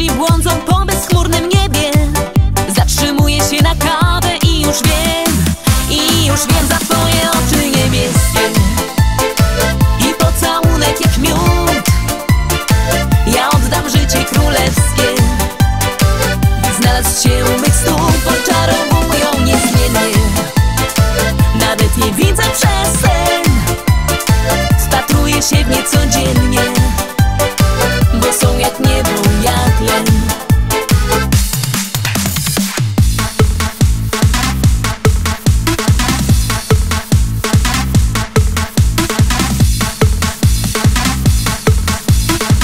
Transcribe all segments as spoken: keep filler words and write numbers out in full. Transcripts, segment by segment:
myśli błądzą po bezchmurnym niebie. Zatrzymuję się na kawę i już wiem, i już wiem za twoje oczy niebieskie i pocałunek jak miód. Ja oddam życie królewskie, by znalazł się u mych stóp. Oczarowują niezmiennie, nawet nie widzę przez sen. Wpatruję się w nie codziennie, bo są jak niebo, jak len.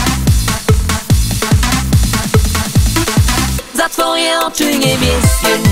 Za twoje oczy niebieskie